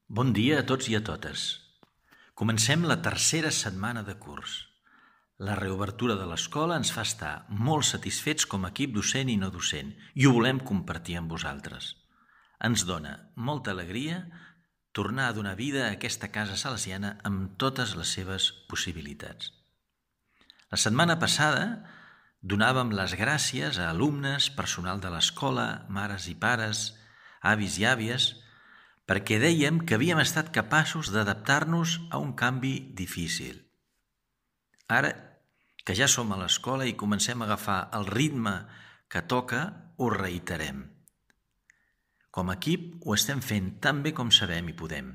Bon dia a tots i a totes. Comencem la tercera setmana de curs. La reobertura de l'escola ens fa estar molt satisfets com a equip docent i no docent i ho volem compartir amb vosaltres. Ens dona molta alegria tornar a donar vida a aquesta casa salesiana amb totes les seves possibilitats. La setmana passada donàvem les gràcies a alumnes, personal de l'escola, mares i pares, avis i àvies, perquè dèiem que havíem estat capaços d'adaptar-nos a un canvi difícil. Ara que ja som a l'escola i comencem a agafar el ritme que toca, ho reiterem. Com a equip ho estem fent tan bé com sabem i podem.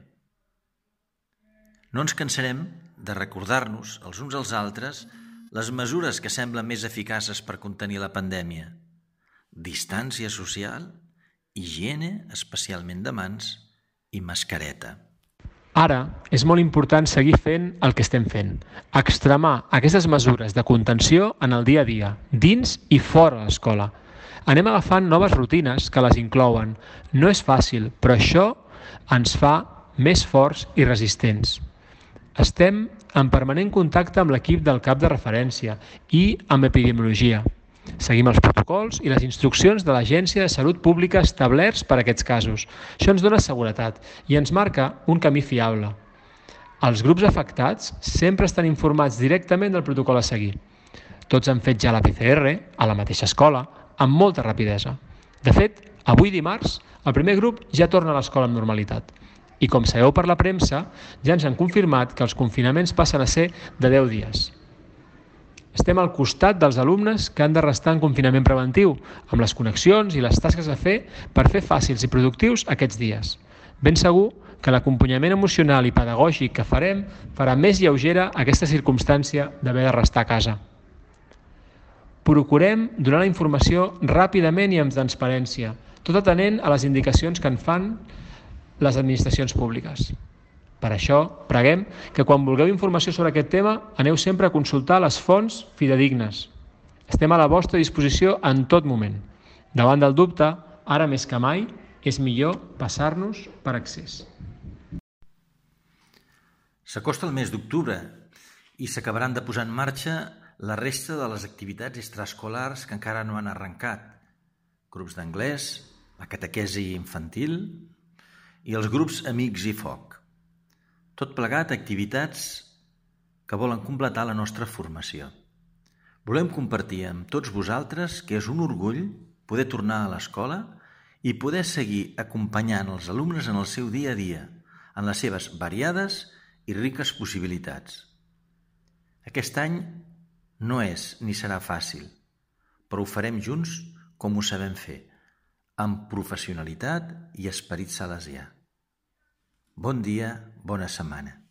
No ens cansarem de recordar-nos els uns als altres les mesures que semblen més eficaces per contenir la pandèmia. Distància social, higiene, especialment de mans, i mascareta. Ara és molt important seguir fent el que estem fent, extremar aquestes mesures de contenció en el dia a dia, dins i fora de l'escola. Anem agafant noves rutines que les inclouen. No és fàcil, però això ens fa més forts i resistents. Estem en permanent contacte amb l'equip del CAP de referència i amb epidemiologia. Seguim els protocols i les instruccions de l'Agència de Salut Pública establerts per a aquests casos. Això ens dona seguretat i ens marca un camí fiable. Els grups afectats sempre estan informats directament del protocol a seguir. Tots han fet ja la PCR a la mateixa escola, amb molta rapidesa. De fet, avui dimarts, el primer grup ja torna a l'escola amb normalitat. I com sabeu per la premsa, ja ens han confirmat que els confinaments passen a ser de 10 dies. Estem al costat dels alumnes que han de restar en confinament preventiu, amb les connexions i les tasques a fer per fer fàcils i productius aquests dies. Ben segur que l'acompanyament emocional i pedagògic que farem farà més lleugera aquesta circumstància d'haver de restar a casa. Procurem donar la informació ràpidament i amb transparència, tot atenent a les indicacions que en fan les administracions públiques. Per això, preguem que quan vulgueu informació sobre aquest tema, aneu sempre a consultar les fonts fidedignes. Estem a la vostra disposició en tot moment. Davant del dubte, ara més que mai, és millor passar-nos per accés. S'acosta el mes d'octubre i s'acabaran de posar en marxa la resta de les activitats extraescolars que encara no han arrencat. Grups d'anglès, la catequesi infantil i els grups Amics i Foc. Tot plegat activitats que volen completar la nostra formació. Volem compartir amb tots vosaltres que és un orgull poder tornar a l'escola i poder seguir acompanyant els alumnes en el seu dia a dia, en les seves variades i riques possibilitats. Aquest any no és ni serà fàcil, però ho farem junts com ho sabem fer, amb professionalitat i esperit salesià. Bon dia, bona setmana.